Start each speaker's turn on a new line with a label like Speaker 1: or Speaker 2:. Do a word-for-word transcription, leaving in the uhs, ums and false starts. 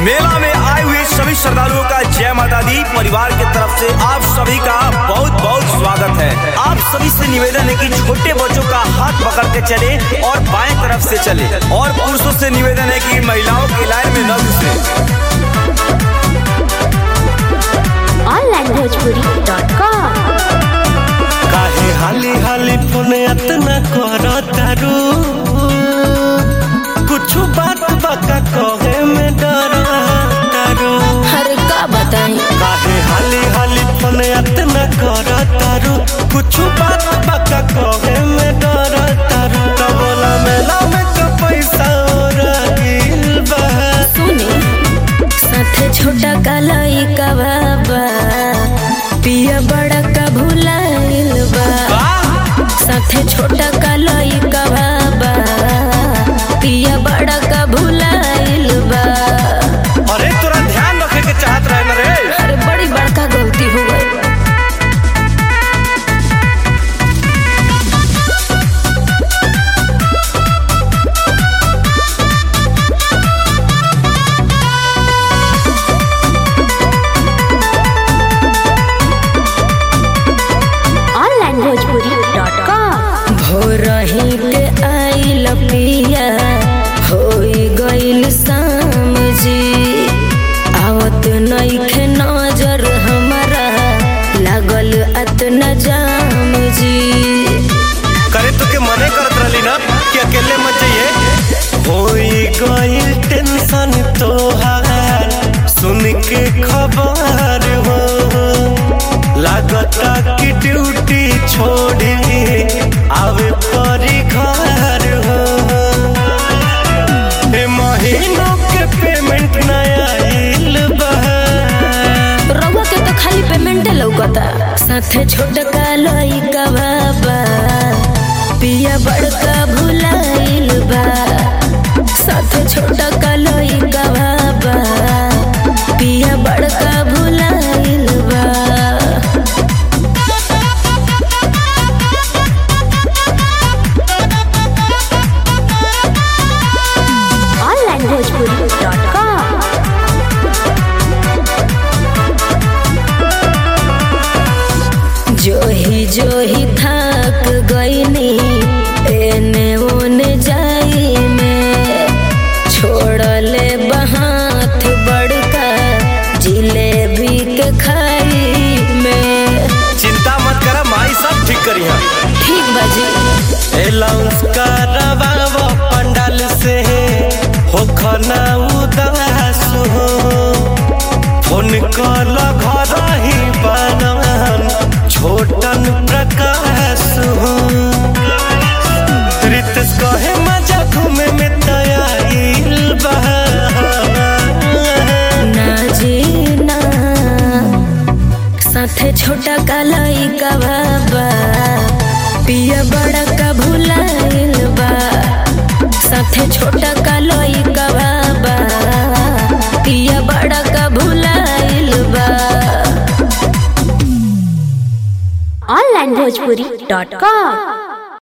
Speaker 1: मेला में आए हुए सभी श्रद्धालुओं का जय माता दी परिवार की तरफ से आप सभी का बहुत बहुत स्वागत है। आप सभी से निवेदन है कि छोटे बच्चों का हाथ पकड़ के चले और बाएं तरफ से चले, और पुरुषों से निवेदन है कि महिलाओं की लाइन में न घुसे।
Speaker 2: Online Bhojpuri dot com.
Speaker 3: काहे हाली हाली फोन इतना करो तारू, कुछ बात बका कहे में डरो तारू।
Speaker 2: अरे का बताई,
Speaker 3: काहे हाली हाली फोन इतना करो तारू, कुछ बात बका कहे में डरो तारू। तो बोला मेला में का पैसा और गिल बा,
Speaker 2: सुनी साथे छोटा कालाई का बाबा, पिया बड़ा का भुलाइल बा। साथे छोटा कालाई का बाबा, पिया बड़ा का भुलाइल बा।
Speaker 1: अरे तोरा ध्यान रखे के चाहत रहे न रे।
Speaker 2: अरे बड़ी बड़का गलती हो गई। Online Bhojpuri dot com. भोर ही के आइल पिया, होई गइल शाम जी। आवत नइखे नजर हमारा, लागल अतना जाम जी।
Speaker 1: करे तो के मने करत रहली ना कि अकेले मत जाइए।
Speaker 3: होई गइल टेंशन तोहार सुन के खबर हो, लागता कि ड्यूटी छोड़ी आवे परी घर हो। ए महीनों के पेमेंट नया आइल बा,
Speaker 2: रउआ के तो खाली पेमेंट लौकता। साथे छोटका लइका बाबा, पिया बड़का भुलाइल बा। साथे छोटका लइका बाबा, पिया बड़का भुलाइल बा। Online Bhojpuri dot com. जो ही जो ही थक गईनी, एने ओने जाई में, छोड़ले बहात बड़का जिलेबी के खाई में।
Speaker 1: चिंता मत करा, माई सब ठीक करी है।
Speaker 2: ठीक बाजी।
Speaker 3: अलाउंस करवावो पंडाल से, हो खाना उदास हो। फोन कल घर ही बनन छोटन प्रकाश हो। रितेश कहे मजा घूमे में तैयार बा,
Speaker 2: ना जी ना, साथे छोटा कालाई का बाबा, पिया बड़ा का भुलाइल बा। साथे छोटा कालाई का बाबा, पिया बड़ा का भुलाइल बा। Online Bhojpuri dot com.